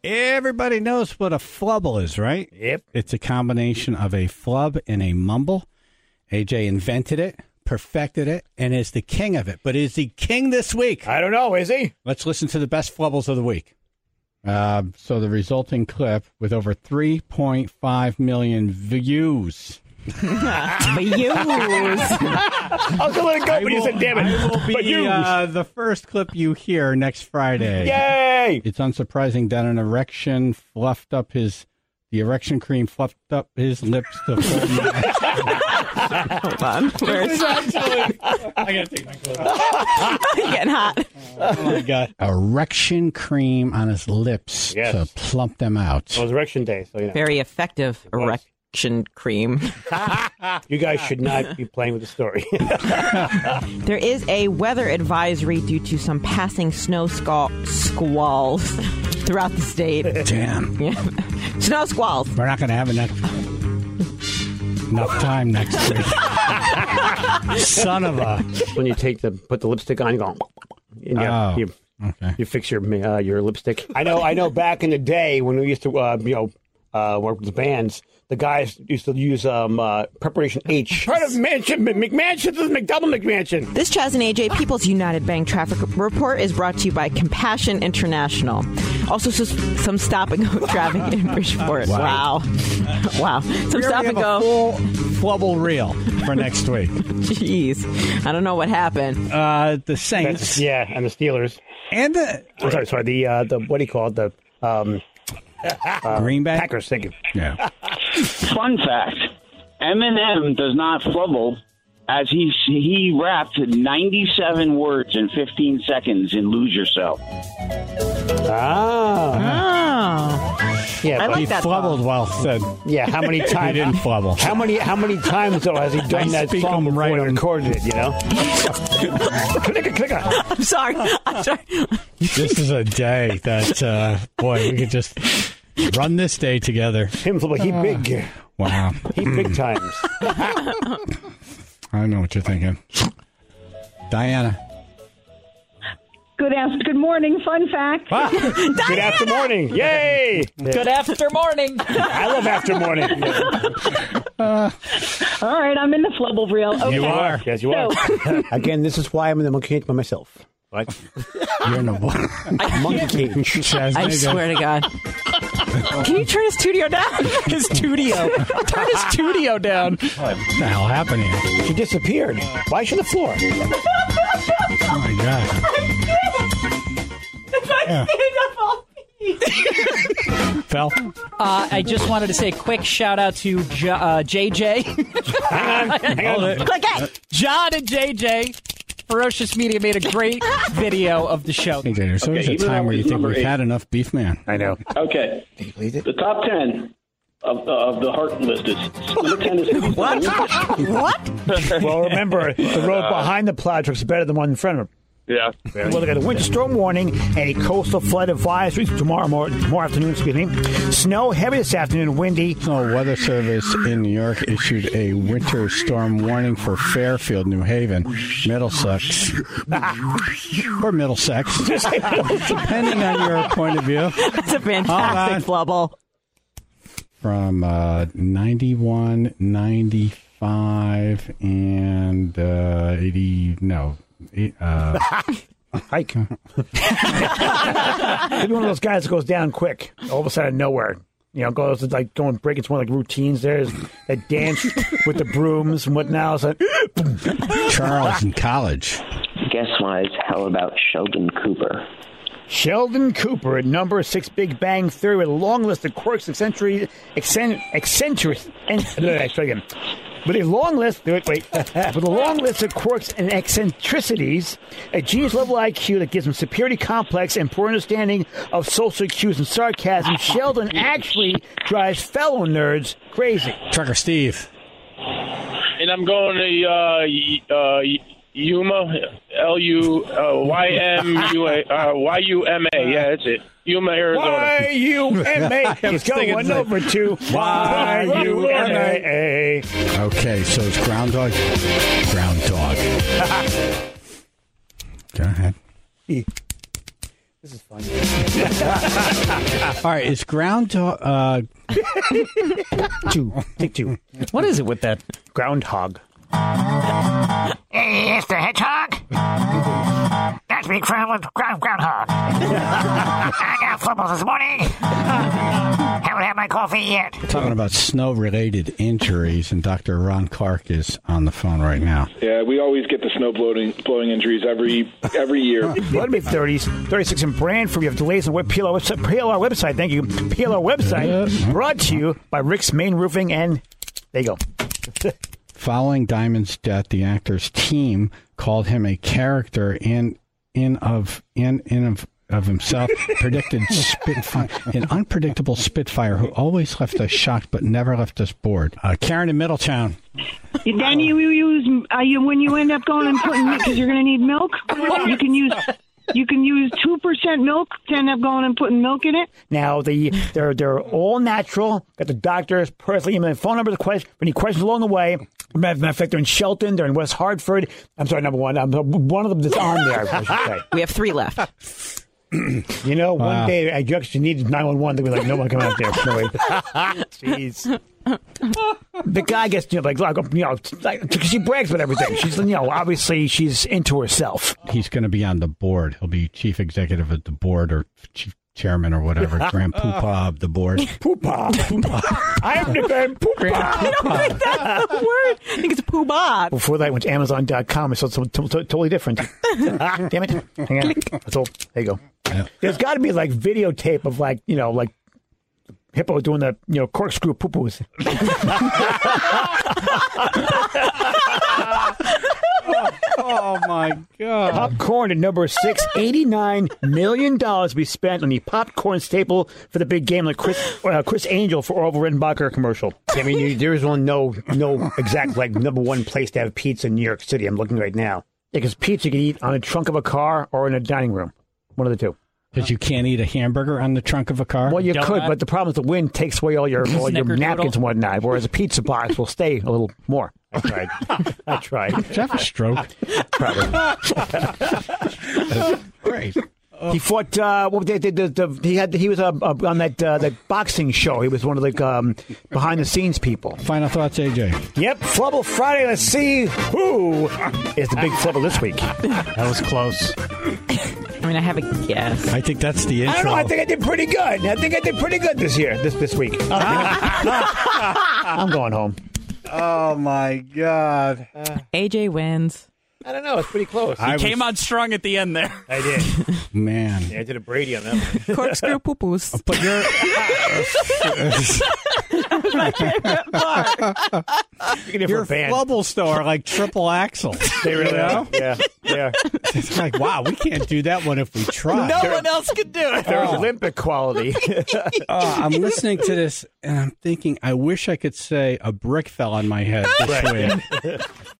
Everybody knows what a flubble is, right? Yep. It's a combination of a flub and a mumble. AJ invented it, perfected it, and is the king of it. But is he king this week? I don't know. Is he? Let's listen to the best flubbles of the week. So the resulting clip with over 3.5 million views. I was going to let it go, but you said, damn it. I will be the first clip you hear next Friday. Yay! It's unsurprising that an erection the erection cream fluffed up his lips to full match. Hold on. Where's I gotta take my clothes off. getting hot? Oh my God! Erection cream on his lips to plump them out. It was erection day, so you know. Very effective erection cream. You guys should not be playing with the story. There is a weather advisory due to some passing snow squalls throughout the state. Damn. Yeah. Snow squalls. We're not going to have enough time next week. Son of a... When you put the lipstick on, you go... And you fix your lipstick. I know. Back in the day when we used to, work with the bands, the guys used to use Preparation H. Part of McMansion. This is McDouble McMansion. This Chaz and AJ People's United Bank Traffic Report is brought to you by Compassion International. Also, some stop and go traffic in Bridgeport. Wow. Some stop and go. Full flubble reel for next week. Jeez, I don't know what happened. The Saints, and the Steelers, and the sorry, the what do you call it? The Green Bay Packers. Thank you. Yeah. Fun fact: Eminem does not flubble, as he rapped 97 words in 15 seconds in "Lose Yourself." Yeah, I like he that flubbled while said. Yeah, how many times he didn't flubble? How many times though has he done that song before he recorded it? You know. Clicker. I'm sorry. This is a day that boy, we could just run this day together. Him flubble, he big. Wow, he big times. I know what you're thinking, Diana. Good morning. Fun fact. Good after morning. Yay. Good after morning. I love after morning. All right, I'm in the flubble reel. Okay. You are. Yes, you are. Again, this is why I'm in the monkey cage by myself. What? You're in a monkey cage. I swear to God. Can you turn his studio down? His studio. Turn his studio down. What the hell happened here? She disappeared. Why is she on the floor? Oh my God. Yeah. Phil? I just wanted to say a quick shout out to JJ. Hang on. Click it. John and JJ. Ferocious Media made a great video of the show. Hey, there's always a time where you think we've had enough beef, man. I know. Okay. Can you believe it? The top 10 of the heart list is number 10 is What? Well, remember, the road behind the plow truck is better than one in front of him. Yeah. Well, they got a winter storm warning and a coastal flood advisory tomorrow afternoon. Snow heavy this afternoon, windy. The Weather Service in New York issued a winter storm warning for Fairfield, New Haven, Middlesex, or Middlesex, depending on your point of view. That's a fantastic flubble. From 91, 95, and 80. No. Hike. Maybe one of those guys that goes down quick, all of a sudden nowhere. You know, goes like going breaking some like routines. There's that dance with the brooms and whatnot. Like, Charles in college. Guess-wise, how about Sheldon Cooper? Sheldon Cooper at number 6, Big Bang Theory, with a long list of quirks, eccentric. With a long list of quirks and eccentricities, a genius-level IQ that gives him superiority complex and poor understanding of social cues and sarcasm, Sheldon actually drives fellow nerds crazy. Trucker Steve. And I'm going to Yuma, Yuma. Yeah, that's it. Yuma, Arizona. Yuma. He's going over to Yuma. Okay, so it's groundhog. Groundhog. Go ahead. This This is fun. All right, is groundhog... Take two. What is it with that? Groundhog. Hey, it's the hedgehog. That's me, groundhog. I got football this morning. Haven't had my coffee yet. Talking about snow-related injuries, and Dr. Ron Clark is on the phone right now. Yeah, we always get the snow blowing injuries every year. Let me 36 in Brantford. We have delays on PLR website. Thank you. PLR website brought to you by Rick's Main Roofing, and there you go. Following Diamond's death, the actor's team called him a character in of himself, predicted Spitfire, an unpredictable Spitfire who always left us shocked but never left us bored. Karen in Middletown. Then you use when you end up going and putting because you're going to need milk. You can use 2% milk to end up going and putting milk in it. Now they're all natural. Got the doctors personally. My phone number. Any questions along the way? Matter of fact, they're in Shelton. They're in West Hartford. I'm sorry, number one. One of them that's on there. I should say. We have 3 left. You know, one day I actually needed 911. They'd be like, no one come out there. No way. Jeez. The guy gets, because she brags about everything. She's, obviously she's into herself. He's going to be on the board. He'll be chief executive of the board or chief chairman or whatever. Grand Poopah of the board. Poopah. I'm the Grand Poopah. I don't think that's the word. I think it's Poobah. Before that, I went to Amazon.com. It's something totally different. Damn it. Hang on. That's all. There you go. Yeah. There's got to be videotape of Hippo doing the, corkscrew poo-poos. Oh, my God. Popcorn at number 6, $89 million to be spent on the popcorn staple for the big game, like Chris Angel for Orville Redenbacher commercial. I mean, there is no exact, number one place to have pizza in New York City. I'm looking right now. Because pizza you can eat on the trunk of a car or in a dining room. One of the two. Because you can't eat a hamburger on the trunk of a car? Well, you could, but the problem is the wind takes away all your napkins and whatnot, whereas a pizza box will stay a little more. I tried. Did you have a stroke? Probably. Great. He fought. He was on that boxing show. He was one of the behind the scenes people. Final thoughts, AJ. Yep, Flubble Friday. Let's see who is the big flubble this week. That was close. I mean, I have a guess. I think that's the intro. I don't know. I think I did pretty good. This year, this week. I'm going home. Oh my God. AJ wins. I don't know. It's pretty close. He came on strong at the end there. I did. Man. Yeah, I did a Brady on that one. Corkscrew poo-poos. But you're... That was my favorite part. Your Flubble store like triple axle. They really are. Yeah. It's like, wow, we can't do that one if we try. No one else could do it. There's Olympic quality. I'm listening to this and I'm thinking, I wish I could say a brick fell on my head this week.